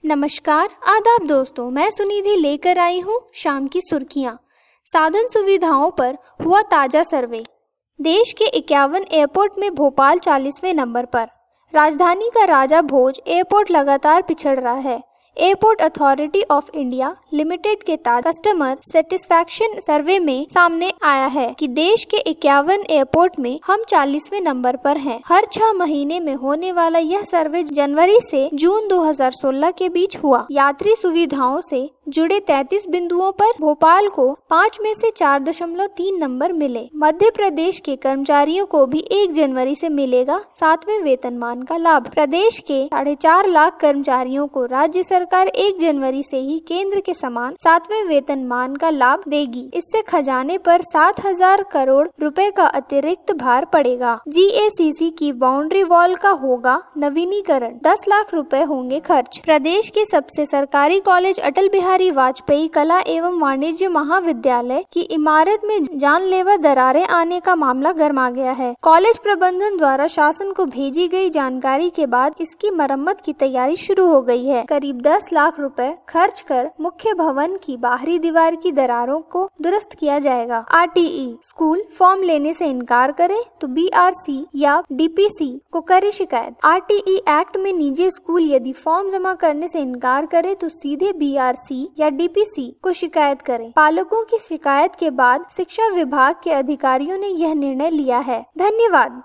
नमस्कार, आदाब दोस्तों, मैं सुनिधि लेकर आई हूँ शाम की सुर्खियाँ। साधन सुविधाओं पर हुआ ताजा सर्वे। देश के 51 एयरपोर्ट में भोपाल 40वें नंबर पर। राजधानी का राजा भोज एयरपोर्ट लगातार पिछड़ रहा है। Airport authority of India limited के कस्टमर सेटिस्फैक्शन सर्वे में सामने आया है कि देश के 51 एयरपोर्ट में हम 40वें नंबर पर हैं। हर 6 महीने में होने वाला यह सर्वे जनवरी से जून 2016 के बीच हुआ। यात्री सुविधाओं से जुड़े 33 बिंदुओं पर भोपाल को 5 में से 4.3 नंबर मिले। मध्य प्रदेश के कर्मचारियों को भी 1 जनवरी से मिलेगा 7वें वेतनमान का लाभ। प्रदेश के 4.5 लाख कर्मचारियों को राज्य सरकार 1 जनवरी से ही केंद्र के समान 7वें वेतनमान का लाभ देगी। इससे खजाने पर 7,000 करोड़ रुपए का अतिरिक्त भार पड़ेगा। GACC की बाउंड्री वॉल का होगा नवीनीकरण, 10 लाख रुपए होंगे खर्च। प्रदेश के सबसे सरकारी कॉलेज अटल बिहारी वाजपेयी कला एवं वाणिज्य महाविद्यालय की इमारत में जानलेवा दरारें आने का मामला गर्मा गया है। कॉलेज प्रबंधन द्वारा शासन को भेजी गई जानकारी के बाद इसकी मरम्मत की तैयारी शुरू हो गई है। करीब 10 लाख रुपए खर्च कर मुख्य भवन की बाहरी दीवार की दरारों को दुरुस्त किया जाएगा। RTE स्कूल फॉर्म लेने से इनकार करे तो BRC या DPC को करे शिकायत। RTE एक्ट में निजी स्कूल यदि फॉर्म जमा करने से इनकार करे तो सीधे BRC या DPC को शिकायत करें। पालकों की शिकायत के बाद शिक्षा विभाग के अधिकारियों ने यह निर्णय लिया है। धन्यवाद।